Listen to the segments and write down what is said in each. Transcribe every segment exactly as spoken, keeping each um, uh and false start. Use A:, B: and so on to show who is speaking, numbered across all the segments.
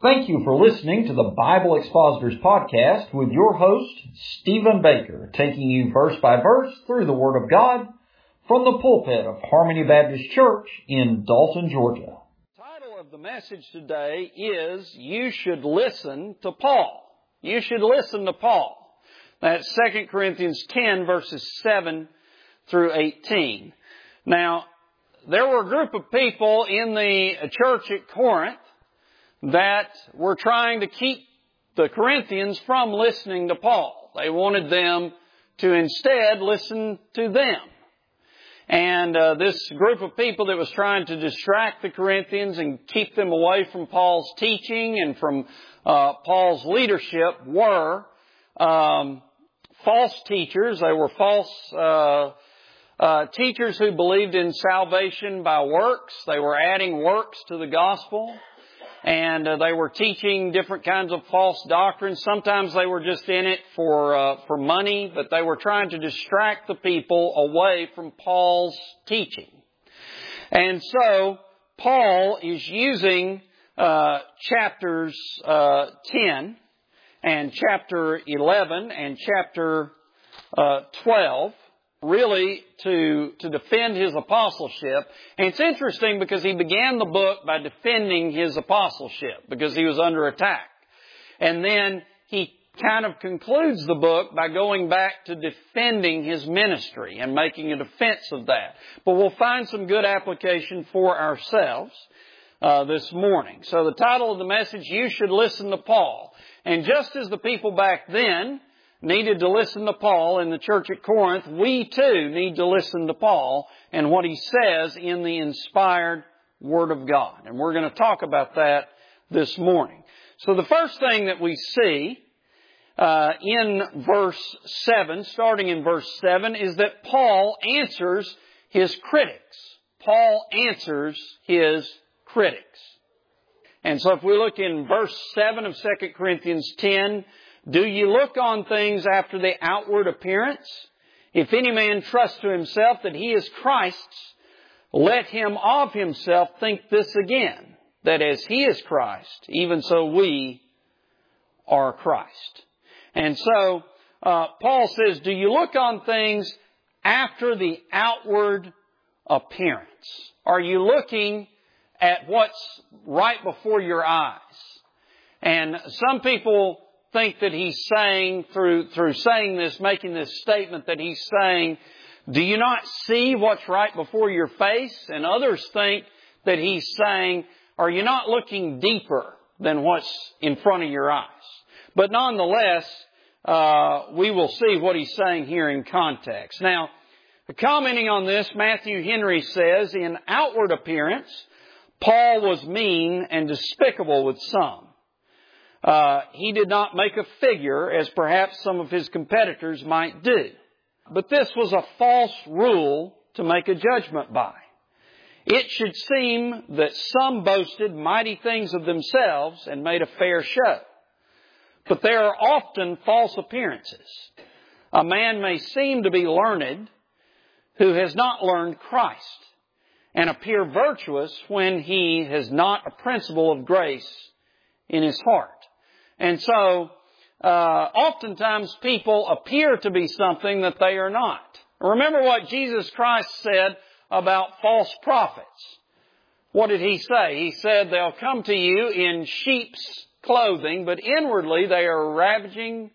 A: Thank you for listening to the Bible Expositors Podcast with your host, Stephen Baker, taking you verse by verse through the Word of God from the pulpit of Harmony Baptist Church in Dalton, Georgia.
B: The title of the message today is, You Should Listen to Paul. You should listen to Paul. That's Second Corinthians ten, verses seven through eighteen. Now, there were a group of people in the church at Corinth that were trying to keep the Corinthians from listening to Paul. They wanted them to instead listen to them. And uh, this group of people that was trying to distract the Corinthians and keep them away from Paul's teaching and from uh, Paul's leadership were um, false teachers. They were false uh, uh, teachers who believed in salvation by works. They were adding works to the gospel. And uh, they were teaching different kinds of false doctrines. Sometimes they were just in it for uh, for money, but they were trying to distract the people away from Paul's teaching. And so Paul is using uh, chapters uh, ten and chapter eleven and chapter uh, twelve really to to defend his apostleship. And it's interesting because he began the book by defending his apostleship because he was under attack. And then he kind of concludes the book by going back to defending his ministry and making a defense of that. But we'll find some good application for ourselves uh, this morning. So the title of the message, You Should Listen to Paul. And just as the people back then needed to listen to Paul in the church at Corinth, we too need to listen to Paul and what he says in the inspired Word of God. And we're going to talk about that this morning. So the first thing that we see uh, in verse seven, starting in verse seven, is that Paul answers his critics. Paul answers his critics. And so if we look in verse seven of Second Corinthians ten, Do you look on things after the outward appearance? If any man trust to himself that he is Christ's, let him of himself think this again, that as he is Christ, even so we are Christ. And so uh, Paul says, do you look on things after the outward appearance? Are you looking at what's right before your eyes? And some people think that he's saying, through through saying this, making this statement, that he's saying, do you not see what's right before your face? And others think that he's saying, are you not looking deeper than what's in front of your eyes? But nonetheless, uh, we will see what he's saying here in context. Now, commenting on this, Matthew Henry says, in outward appearance, Paul was mean and despicable with some. Uh, he did not make a figure as perhaps some of his competitors might do. But this was a false rule to make a judgment by. It should seem that some boasted mighty things of themselves and made a fair show. But there are often false appearances. A man may seem to be learned who has not learned Christ, and appear virtuous when he has not a principle of grace in his heart. And so, uh, oftentimes people appear to be something that they are not. Remember what Jesus Christ said about false prophets. What did He say? He said they'll come to you in sheep's clothing, but inwardly they are ravaging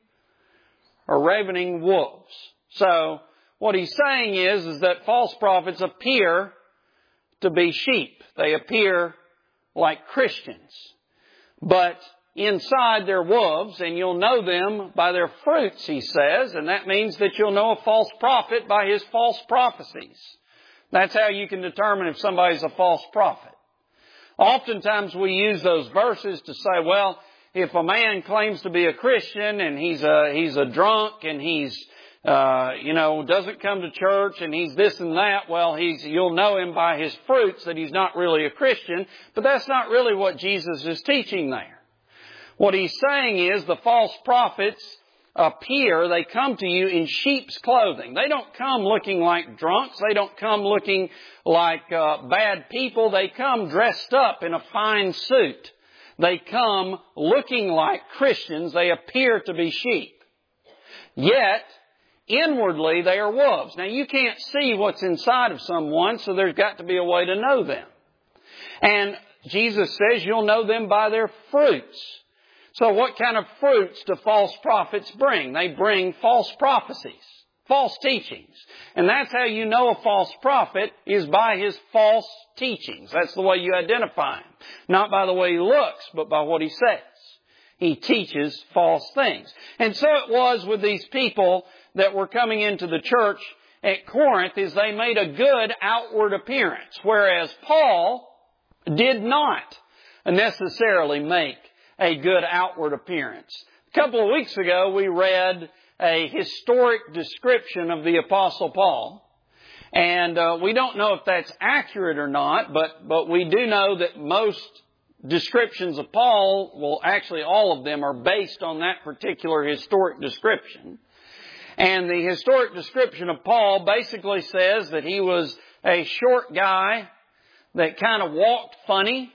B: or ravening wolves. So, what He's saying is, is that false prophets appear to be sheep. They appear like Christians. But inside they're wolves, and you'll know them by their fruits, he says, and that means that you'll know a false prophet by his false prophecies. That's how you can determine if somebody's a false prophet. Oftentimes we use those verses to say, well, if a man claims to be a Christian and he's a he's a drunk and he's uh you know doesn't come to church and he's this and that, well, he's you'll know him by his fruits that he's not really a Christian. But that's not really what Jesus is teaching there. What he's saying is the false prophets appear, they come to you in sheep's clothing. They don't come looking like drunks. They don't come looking like uh, bad people. They come dressed up in a fine suit. They come looking like Christians. They appear to be sheep. Yet, inwardly, they are wolves. Now, you can't see what's inside of someone, so there's got to be a way to know them. And Jesus says you'll know them by their fruits. So what kind of fruits do false prophets bring? They bring false prophecies, false teachings. And that's how you know a false prophet, is by his false teachings. That's the way you identify him. Not by the way he looks, but by what he says. He teaches false things. And so it was with these people that were coming into the church at Corinth, is they made a good outward appearance, whereas Paul did not necessarily make a good outward appearance. A couple of weeks ago, we read a historic description of the Apostle Paul. And uh, we don't know if that's accurate or not, but, but we do know that most descriptions of Paul, well, actually all of them are based on that particular historic description. And the historic description of Paul basically says that he was a short guy that kind of walked funny,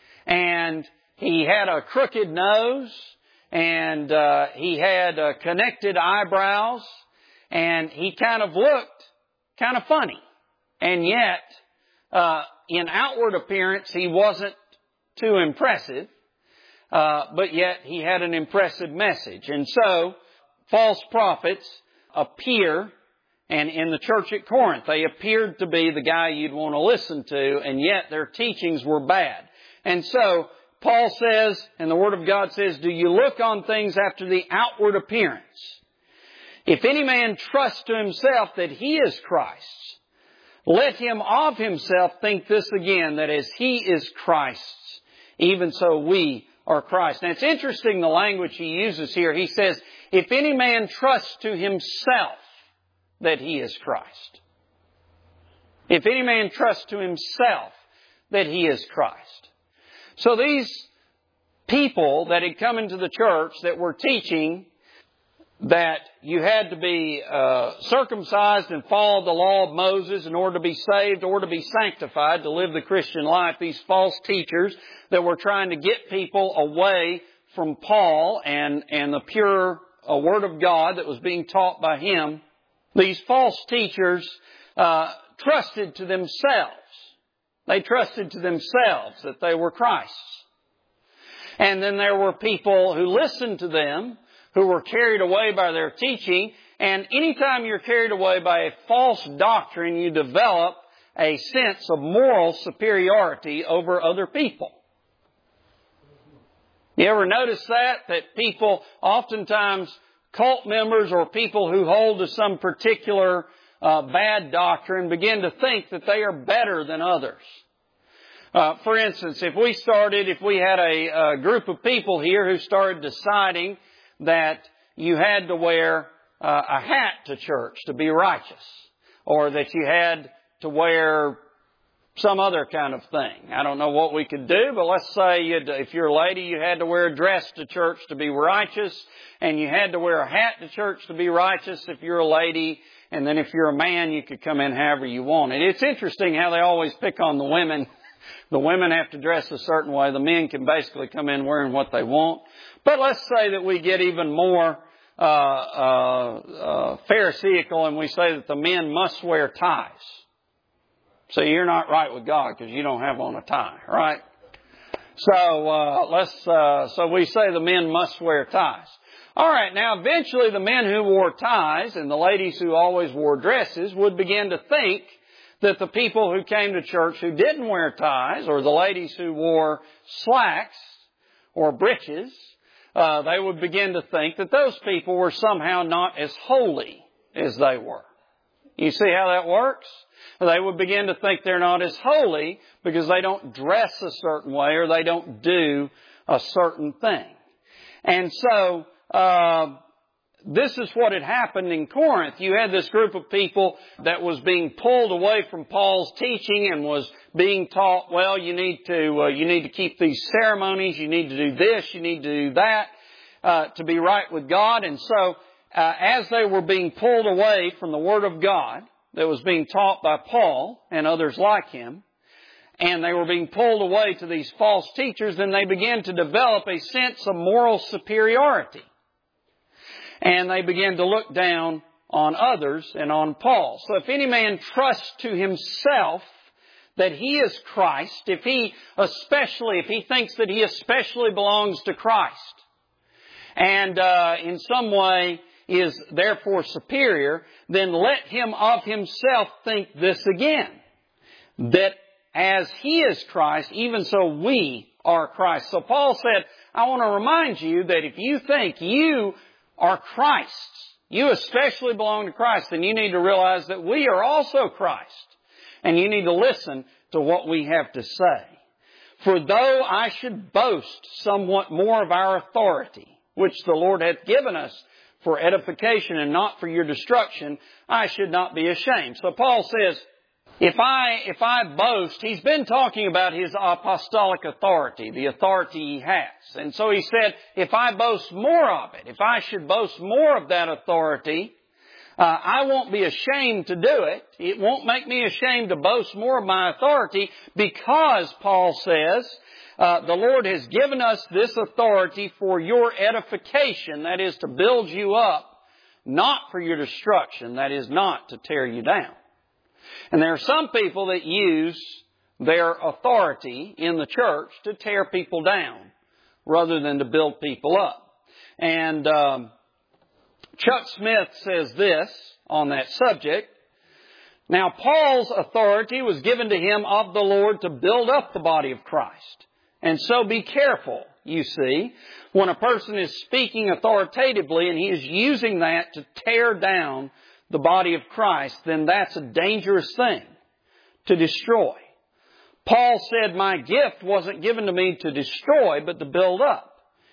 B: and he had a crooked nose, and uh, he had uh, connected eyebrows, and he kind of looked kind of funny. And yet, uh, in outward appearance, he wasn't too impressive, uh, but yet he had an impressive message. And so, false prophets appear, and in the church at Corinth, they appeared to be the guy you'd want to listen to, and yet their teachings were bad. And so, Paul says, and the Word of God says, do you look on things after the outward appearance? If any man trusts to himself that he is Christ's, let him of himself think this again, that as he is Christ's, even so we are Christ. Now it's interesting the language he uses here. He says, if any man trusts to himself that he is Christ. If any man trusts to himself that he is Christ. So these people that had come into the church that were teaching that you had to be uh, circumcised and follow the law of Moses in order to be saved or to be sanctified, to live the Christian life, these false teachers that were trying to get people away from Paul and, and the pure uh, Word of God that was being taught by him, these false teachers uh, trusted to themselves. They trusted to themselves that they were Christ's. And then there were people who listened to them, who were carried away by their teaching. And anytime you're carried away by a false doctrine, you develop a sense of moral superiority over other people. You ever notice that? That people, oftentimes cult members or people who hold to some particular uh, bad doctrine, begin to think that they are better than others. Uh, for instance, if we started, if we had a, a group of people here who started deciding that you had to wear uh, a hat to church to be righteous, or that you had to wear some other kind of thing. I don't know what we could do, but let's say you'd, if you're a lady, you had to wear a dress to church to be righteous, and you had to wear a hat to church to be righteous if you're a lady, and then if you're a man, you could come in however you wanted. It's interesting how they always pick on the women. The women have to dress a certain way. The men can basically come in wearing what they want. But let's say that we get even more uh, uh, uh, pharisaical, and we say that the men must wear ties. So you're not right with God because you don't have on a tie, right? So uh, let's. Uh, so we say the men must wear ties. All right. Now, eventually, the men who wore ties and the ladies who always wore dresses would begin to think that the people who came to church who didn't wear ties, or the ladies who wore slacks or breeches, uh, they would begin to think that those people were somehow not as holy as they were. You see how that works? They would begin to think they're not as holy because they don't dress a certain way or they don't do a certain thing. And so, uh, this is what had happened in Corinth. You had this group of people that was being pulled away from Paul's teaching and was being taught, well, you need to, uh, you need to keep these ceremonies, you need to do this, you need to do that, uh, to be right with God. And so, uh, as they were being pulled away from the Word of God that was being taught by Paul and others like him, and they were being pulled away to these false teachers, then they began to develop a sense of moral superiority. And they began to look down on others and on Paul. So if any man trusts to himself that he is Christ, if he especially, if he thinks that he especially belongs to Christ, and uh, in some way is therefore superior, then let him of himself think this again, that as he is Christ, even so we are Christ. So Paul said, I want to remind you that if you think you are Christ's, you especially belong to Christ, then you need to realize that we are also Christ. And you need to listen to what we have to say. For though I should boast somewhat more of our authority, which the Lord hath given us for edification and not for your destruction, I should not be ashamed. So Paul says, if I, if I boast, he's been talking about his apostolic authority, the authority he has. And so he said, if I boast more of it, if I should boast more of that authority, uh, I won't be ashamed to do it. It won't make me ashamed to boast more of my authority because, Paul says, Uh, the Lord has given us this authority for your edification, that is to build you up, not for your destruction, that is not to tear you down. And there are some people that use their authority in the church to tear people down rather than to build people up. And um, Chuck Smith says this on that subject. Now, Paul's authority was given to him of the Lord to build up the body of Christ. And so be careful, you see, when a person is speaking authoritatively and he is using that to tear down the body of Christ, then that's a dangerous thing to destroy. Paul said, my gift wasn't given to me to destroy, but to build up.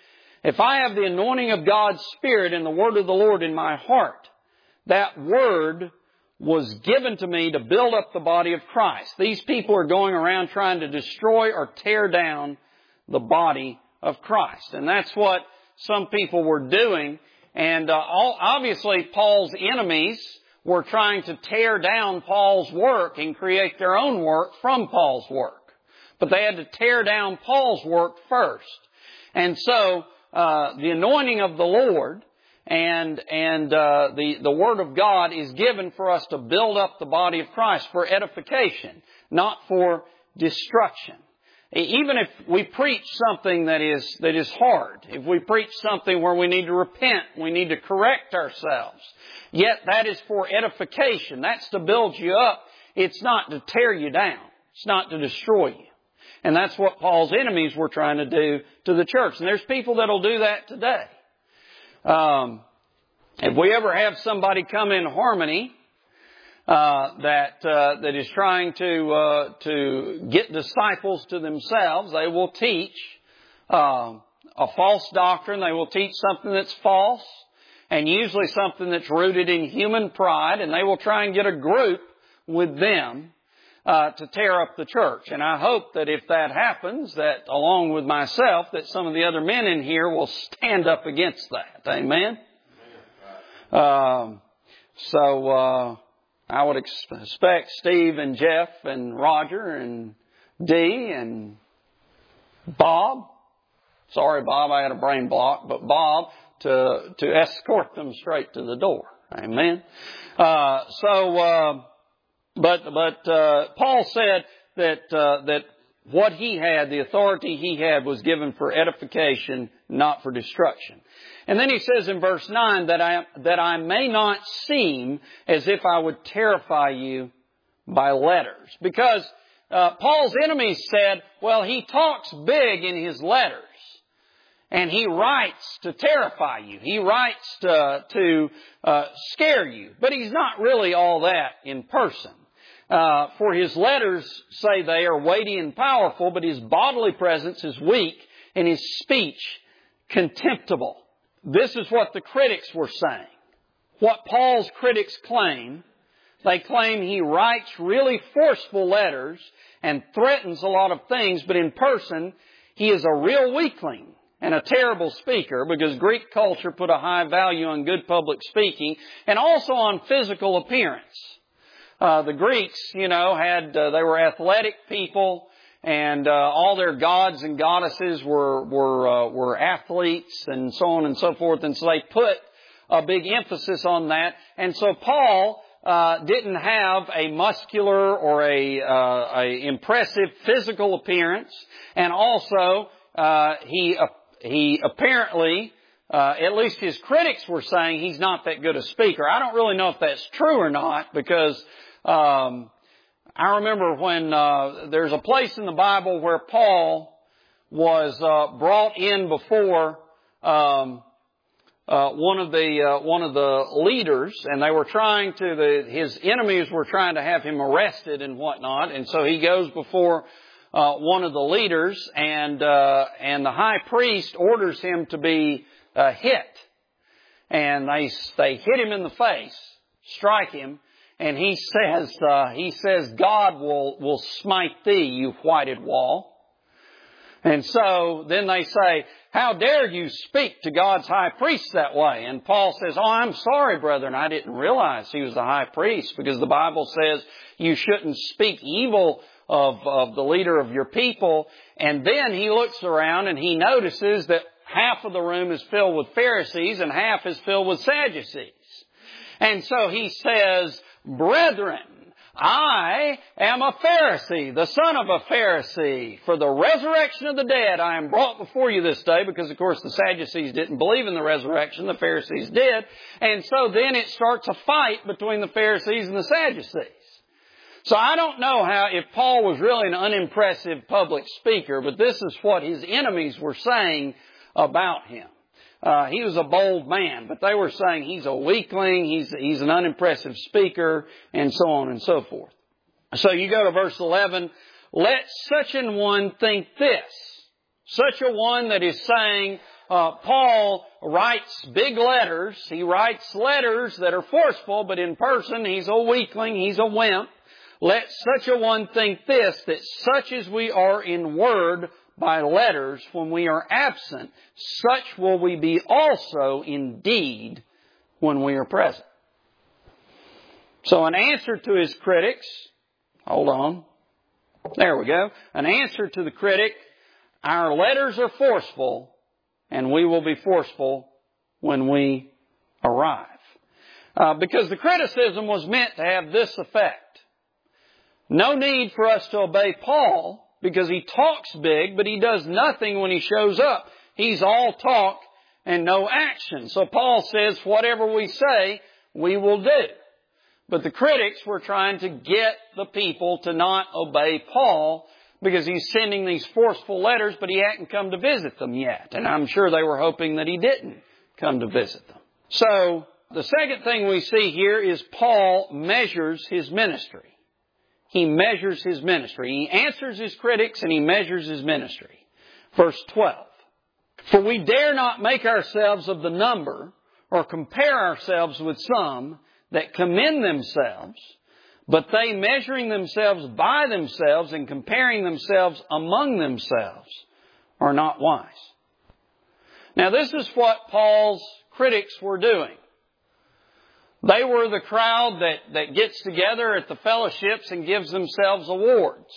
B: If I have the anointing of God's Spirit and the word of the Lord in my heart, that word was given to me to build up the body of Christ. These people are going around trying to destroy or tear down the body of Christ. And that's what some people were doing. And uh, all, obviously Paul's enemies were trying to tear down Paul's work and create their own work from Paul's work. But they had to tear down Paul's work first. And so uh, the anointing of the Lord And, and, uh, the, the Word of God is given for us to build up the body of Christ for edification, not for destruction. Even if we preach something that is, that is hard, if we preach something where we need to repent, we need to correct ourselves, yet that is for edification. That's to build you up. It's not to tear you down. It's not to destroy you. And that's what Paul's enemies were trying to do to the church. And there's people that'll do that today. Um, if we ever have somebody come in Harmony uh, that uh, that is trying to uh, to get disciples to themselves, they will teach uh, a false doctrine. They will teach something that's false, and usually something that's rooted in human pride. And they will try and get a group with them uh, to tear up the church. And I hope that if that happens, that along with myself, that some of the other men in here will stand up against that. Amen? Um, so uh, I would expect Steve and Jeff and Roger and Dee and Bob. Sorry, Bob, I had a brain block, but Bob to to escort them straight to the door. Amen. Uh, so. Uh, But, but, uh, Paul said that, uh, that what he had, the authority he had was given for edification, not for destruction. And then he says in verse nine that I, that I may not seem as if I would terrify you by letters. Because, uh, Paul's enemies said, well, he talks big in his letters. And he writes to terrify you. He writes to, to, uh, scare you. But he's not really all that in person. Uh, for his letters, say they, are weighty and powerful, but his bodily presence is weak and his speech contemptible. This is what the critics were saying. What Paul's critics claim, they claim he writes really forceful letters and threatens a lot of things, but in person, he is a real weakling and a terrible speaker, because Greek culture put a high value on good public speaking and also on physical appearance. Uh, the Greeks, you know, had, uh, they were athletic people, and uh, all their gods and goddesses were were uh, were athletes and so on and so forth, and so they put a big emphasis on that. And so Paul uh, didn't have a muscular or a, uh, a impressive physical appearance, and also uh, he uh, he apparently, uh, at least his critics were saying, he's not that good a speaker. I don't really know if that's true or not, because um, I remember when uh, there's a place in the Bible where Paul was uh, brought in before Um, Uh, one of the uh, one of the leaders, and they were trying to the his enemies were trying to have him arrested and whatnot, and so he goes before uh, one of the leaders, and uh, and the high priest orders him to be uh, hit, and they they hit him in the face, strike him, and he says uh, he says God will will smite thee, you whited wall. And so then they say, how dare you speak to God's high priest that way? And Paul says, oh, I'm sorry, brethren, I didn't realize he was the high priest, because the Bible says you shouldn't speak evil of, of the leader of your people. And then he looks around and he notices that half of the room is filled with Pharisees and half is filled with Sadducees. And so he says, brethren, I am a Pharisee, the son of a Pharisee. For the resurrection of the dead I am brought before you this day, because of course the Sadducees didn't believe in the resurrection, the Pharisees did. And so then it starts a fight between the Pharisees and the Sadducees. So I don't know how, if Paul was really an unimpressive public speaker, but this is what his enemies were saying about him. Uh, he was a bold man, but they were saying he's a weakling, he's, he's an unimpressive speaker, and so on and so forth. So you go to verse eleven, let such an one think this. Such a one that is saying, uh, Paul writes big letters, he writes letters that are forceful, but in person he's a weakling, he's a wimp. Let such a one think this, that such as we are in word by letters when we are absent, such will we be also in deed when we are present. So an answer to his critics, hold on, there we go. An answer to the critic, our letters are forceful, and we will be forceful when we arrive. Uh, because the criticism was meant to have this effect. No need for us to obey Paul, because he talks big, but he does nothing when he shows up. He's all talk and no action. So Paul says, whatever we say, we will do. But the critics were trying to get the people to not obey Paul, because he's sending these forceful letters, but he hadn't come to visit them yet. And I'm sure they were hoping that he didn't come to visit them. So the second thing we see here is Paul measures his ministry. He measures his ministry. He answers his critics and he measures his ministry. Verse twelve. For we dare not make ourselves of the number, or compare ourselves with some that commend themselves, but they, measuring themselves by themselves and comparing themselves among themselves, are not wise. Now this is what Paul's critics were doing. They were the crowd that, that gets together at the fellowships and gives themselves awards.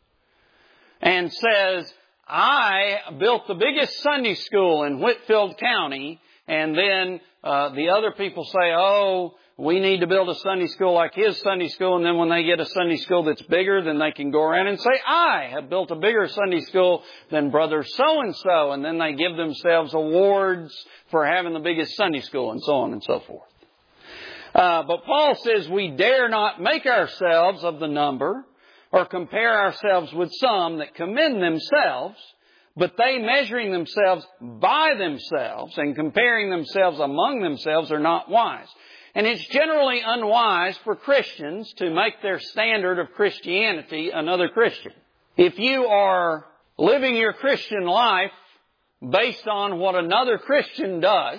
B: And says, I built the biggest Sunday school in Whitfield County. And then uh, the other people say, oh, we need to build a Sunday school like his Sunday school. And then when they get a Sunday school that's bigger, then they can go around and say, I have built a bigger Sunday school than brother so-and-so. And then they give themselves awards for having the biggest Sunday school, and so on and so forth. Uh, but Paul says we dare not make ourselves of the number, or compare ourselves with some that commend themselves, but they, measuring themselves by themselves and comparing themselves among themselves, are not wise. And it's generally unwise for Christians to make their standard of Christianity another Christian. If you are living your Christian life based on what another Christian does,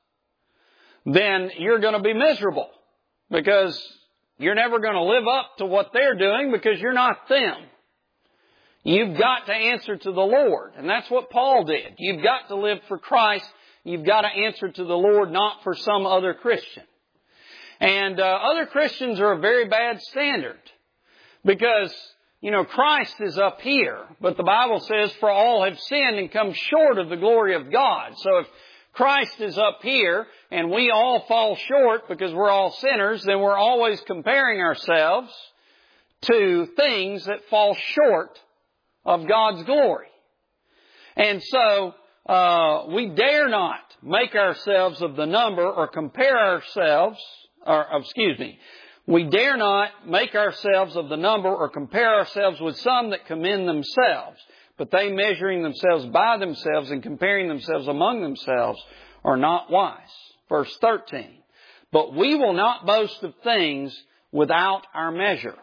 B: then you're going to be miserable, because you're never going to live up to what they're doing, because you're not them. You've got to answer to the Lord. And that's what Paul did. You've got to live for Christ. You've got to answer to the Lord, not for some other Christian. And uh, other Christians are a very bad standard, because you know, Christ is up here, but the Bible says, for all have sinned and come short of the glory of God. So if Christ is up here and we all fall short because we're all sinners, then we're always comparing ourselves to things that fall short of God's glory. And so, uh, we dare not make ourselves of the number or compare ourselves, or excuse me, we dare not make ourselves of the number or compare ourselves with some that commend themselves, but they measuring themselves by themselves and comparing themselves among themselves are not wise. Verse thirteen, but we will not boast of things without our measure,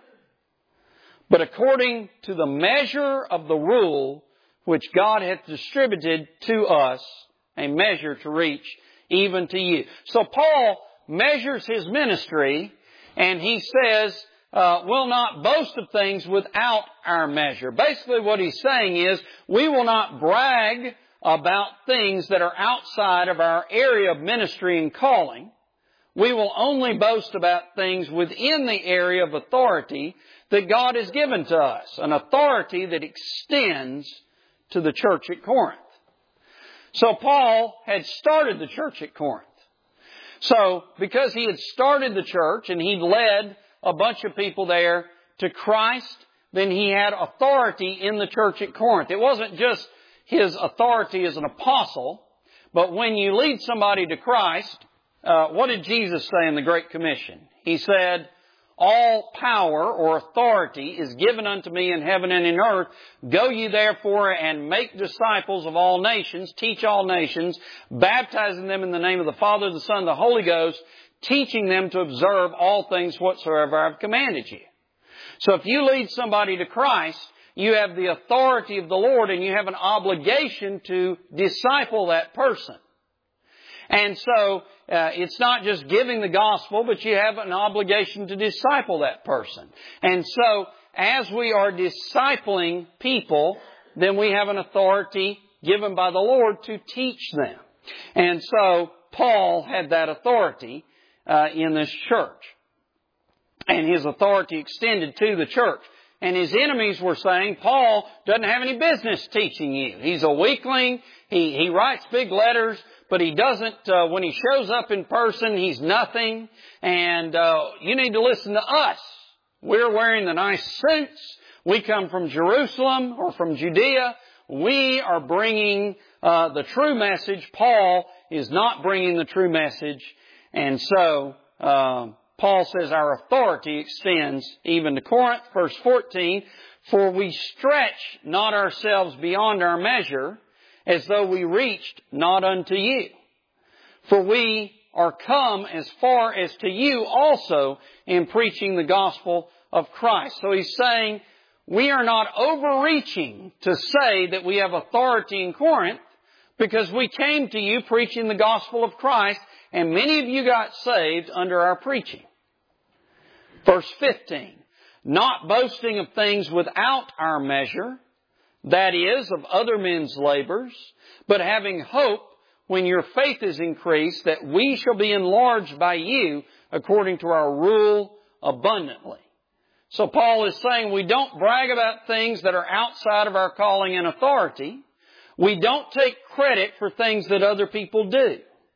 B: but according to the measure of the rule which God hath distributed to us, a measure to reach even to you. So Paul measures his ministry, and he says, uh, we'll not boast of things without our measure. Basically what he's saying is, we will not brag about things that are outside of our area of ministry and calling. We will only boast about things within the area of authority that God has given to us, an authority that extends to the church at Corinth. So Paul had started the church at Corinth. So because he had started the church and he'd led a bunch of people there to Christ, then he had authority in the church at Corinth. It wasn't just his authority as an apostle, but when you lead somebody to Christ, uh, what did Jesus say in the Great Commission? He said, all power or authority is given unto me in heaven and in earth. Go ye therefore and make disciples of all nations, teach all nations, baptizing them in the name of the Father, the Son, and the Holy Ghost, teaching them to observe all things whatsoever I have commanded you. So if you lead somebody to Christ, you have the authority of the Lord and you have an obligation to disciple that person. And so, uh, it's not just giving the gospel, but you have an obligation to disciple that person. And so, as we are discipling people, then we have an authority given by the Lord to teach them. And so, Paul had that authority, uh, in this church. And his authority extended to the church. And his enemies were saying, Paul doesn't have any business teaching you. He's a weakling. He, he writes big letters. But he doesn't, uh, when he shows up in person, he's nothing. And uh, you need to listen to us. We're wearing the nice suits. We come from Jerusalem or from Judea. We are bringing uh, the true message. Paul is not bringing the true message. And so uh, Paul says our authority extends even to Corinth. Verse fourteen, for we stretch not ourselves beyond our measure, as though we reached not unto you. For we are come as far as to you also in preaching the gospel of Christ. So he's saying we are not overreaching to say that we have authority in Corinth, because we came to you preaching the gospel of Christ, and many of you got saved under our preaching. Verse fifteen, not boasting of things without our measure, that is, of other men's labors, but having hope when your faith is increased, that we shall be enlarged by you according to our rule abundantly. So Paul is saying we don't brag about things that are outside of our calling and authority. We don't take credit for things that other people do.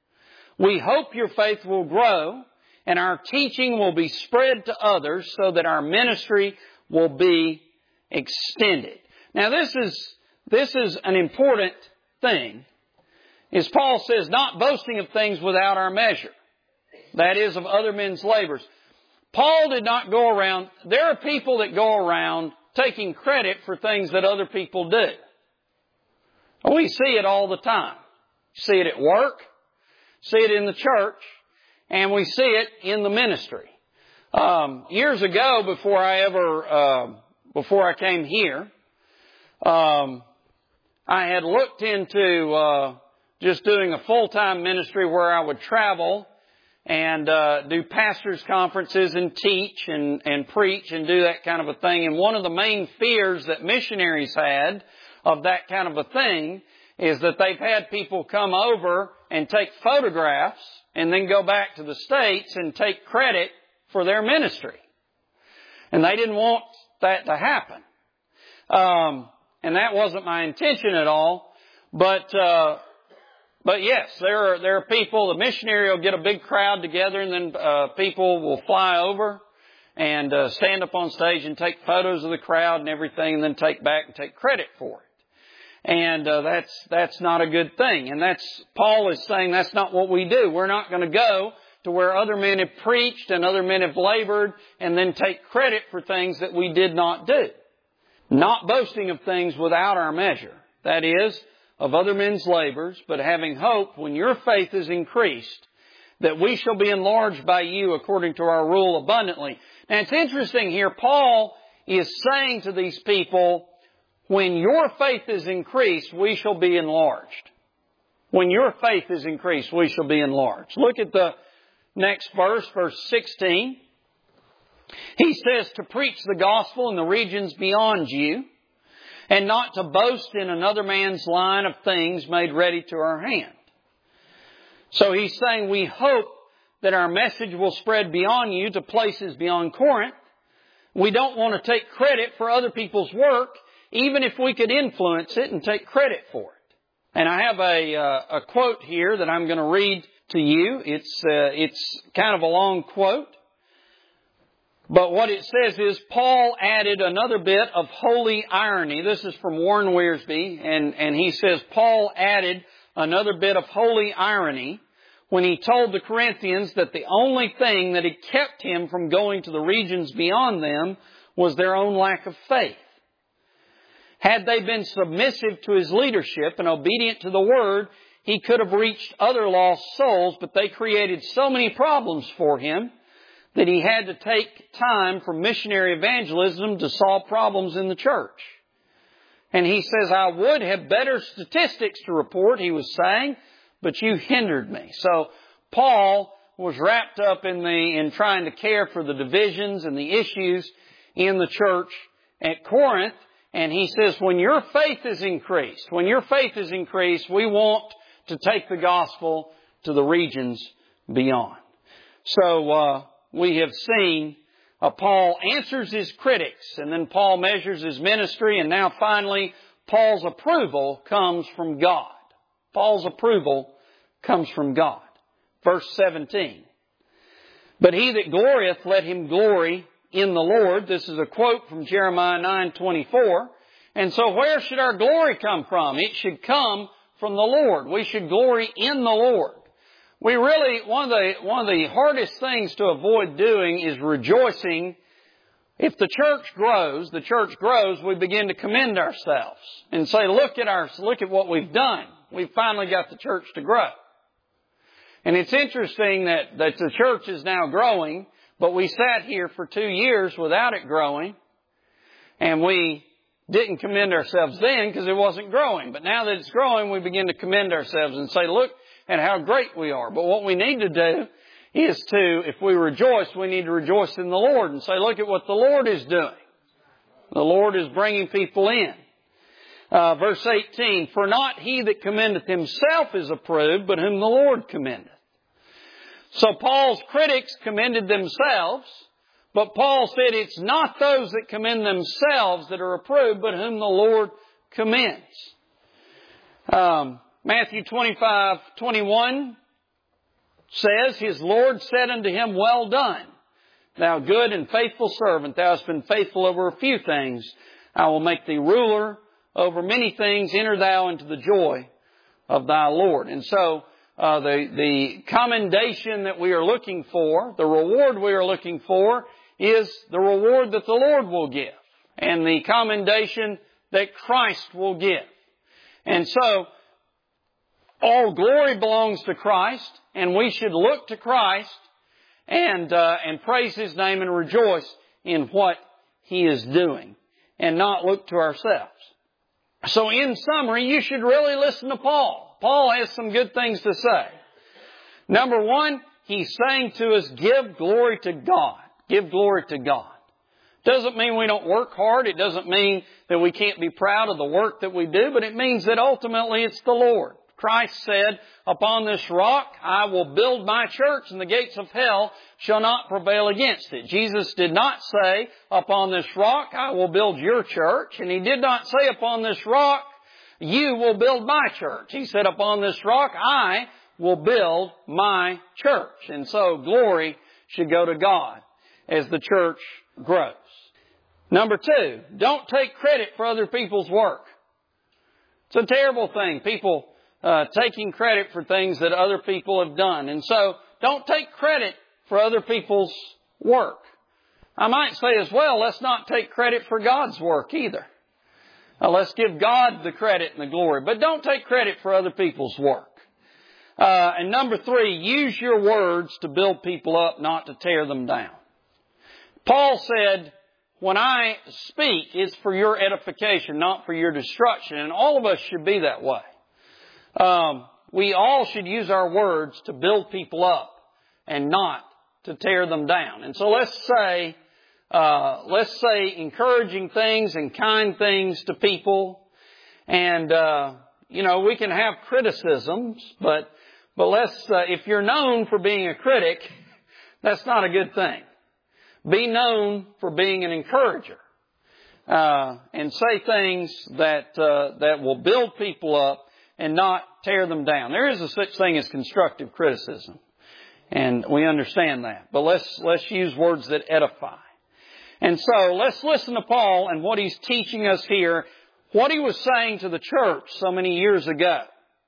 B: We hope your faith will grow and our teaching will be spread to others so that our ministry will be extended. Now this is, this is an important thing. As Paul says, not boasting of things without our measure. That is, of other men's labors. Paul did not go around, there are people that go around taking credit for things that other people do. We see it all the time. See it at work, see it in the church, and we see it in the ministry. Um, years ago, before I ever, uh, before I came here, Um, I had looked into uh, just doing a full-time ministry where I would travel and uh, do pastors' conferences and teach and, and preach and do that kind of a thing. And one of the main fears that missionaries had of that kind of a thing is that they've had people come over and take photographs and then go back to the States and take credit for their ministry. And they didn't want that to happen. Um, and that wasn't my intention at all. But, uh, but yes, there are, there are people, the missionary will get a big crowd together, and then, uh, people will fly over and, uh, stand up on stage and take photos of the crowd and everything, and then take back and take credit for it. And, uh, that's, that's not a good thing. And that's, Paul is saying that's not what we do. We're not going to go to where other men have preached and other men have labored and then take credit for things that we did not do. Not boasting of things without our measure. That is, of other men's labors, but having hope when your faith is increased, that we shall be enlarged by you according to our rule abundantly. Now it's interesting here, Paul is saying to these people, when your faith is increased, we shall be enlarged. When your faith is increased, we shall be enlarged. Look at the next verse, verse sixteen. He says to preach the gospel in the regions beyond you, and not to boast in another man's line of things made ready to our hand. So he's saying we hope that our message will spread beyond you to places beyond Corinth. We don't want to take credit for other people's work, even if we could influence it and take credit for it. And I have a, uh, a quote here that I'm going to read to you. It's, uh, it's kind of a long quote. But what it says is, Paul added another bit of holy irony. This is from Warren Wiersbe, and, and he says, Paul added another bit of holy irony when he told the Corinthians that the only thing that had kept him from going to the regions beyond them was their own lack of faith. Had they been submissive to his leadership and obedient to the Word, he could have reached other lost souls, but they created so many problems for him that he had to take time from missionary evangelism to solve problems in the church. And he says, I would have better statistics to report, he was saying, but you hindered me. So Paul was wrapped up in the in trying to care for the divisions and the issues in the church at Corinth. And he says, when your faith is increased, when your faith is increased, we want to take the gospel to the regions beyond. So, uh, we have seen uh, Paul answers his critics, and then Paul measures his ministry, and now finally Paul's approval comes from God. Paul's approval comes from God. Verse seventeen. But he that glorieth, let him glory in the Lord. This is a quote from Jeremiah nine twenty-four. And so where should our glory come from? It should come from the Lord. We should glory in the Lord. We really, one of the, one of the hardest things to avoid doing is rejoicing. If the church grows, the church grows, we begin to commend ourselves and say, look at our, look at what we've done. We've finally got the church to grow. And it's interesting that, that the church is now growing, but we sat here for two years without it growing, and we didn't commend ourselves then because it wasn't growing. But now that it's growing, we begin to commend ourselves and say, look, and how great we are. But what we need to do is to, if we rejoice, we need to rejoice in the Lord and say, look at what the Lord is doing. The Lord is bringing people in. Uh, verse eighteen, for not he that commendeth himself is approved, but whom the Lord commendeth. So Paul's critics commended themselves, but Paul said it's not those that commend themselves that are approved, but whom the Lord commends. Um, Matthew twenty-five twenty-one says, his Lord said unto him, well done, thou good and faithful servant. Thou hast been faithful over a few things. I will make thee ruler over many things. Enter thou into the joy of thy Lord. And so uh, the, the commendation that we are looking for, the reward we are looking for, is the reward that the Lord will give, and the commendation that Christ will give. And so all glory belongs to Christ, and we should look to Christ and uh, and praise His name and rejoice in what He is doing, and not look to ourselves. So in summary, you should really listen to Paul. Paul has some good things to say. Number one, he's saying to us, give glory to God. Give glory to God. Doesn't mean we don't work hard. It doesn't mean that we can't be proud of the work that we do, but it means that ultimately it's the Lord. Christ said, upon this rock I will build my church, and the gates of hell shall not prevail against it. Jesus did not say, upon this rock I will build your church, and He did not say, upon this rock you will build my church. He said, upon this rock I will build my church. And so glory should go to God as the church grows. Number two, don't take credit for other people's work. It's a terrible thing, people uh, taking credit for things that other people have done. And so don't take credit for other people's work. I might say as well, let's not take credit for God's work either. Uh, let's give God the credit and the glory. But don't take credit for other people's work. Uh, and number three, use your words to build people up, not to tear them down. Paul said, when I speak, it's for your edification, not for your destruction. And all of us should be that way. Um, we all should use our words to build people up and not to tear them down. And so let's say, uh, let's say encouraging things and kind things to people. And, uh, you know, we can have criticisms, but, but let's, uh, if you're known for being a critic, that's not a good thing. Be known for being an encourager, uh, and say things that, uh, that will build people up and not tear them down. There is a such thing as constructive criticism, and we understand that. But let's, let's use words that edify. And so let's listen to Paul and what he's teaching us here, what he was saying to the church so many years ago.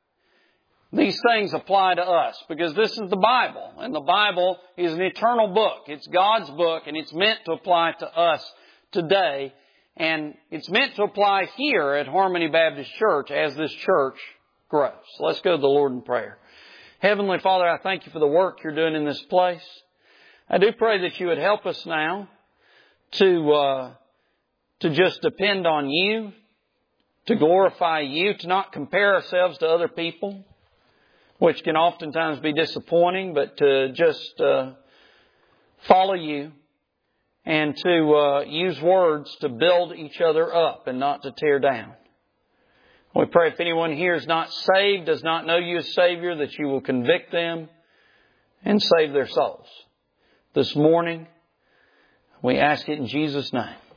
B: These things apply to us because this is the Bible, and the Bible is an eternal book. It's God's book, and it's meant to apply to us today, and it's meant to apply here at Harmony Baptist Church as this church grows. So let's go to the Lord in prayer. Heavenly Father, I thank You for the work You're doing in this place. I do pray that You would help us now to uh, to just depend on You, to glorify You, to not compare ourselves to other people, which can oftentimes be disappointing, but to just uh, follow You and to uh, use words to build each other up and not to tear down. We pray if anyone here is not saved, does not know You as Savior, that You will convict them and save their souls. This morning, we ask it in Jesus' name.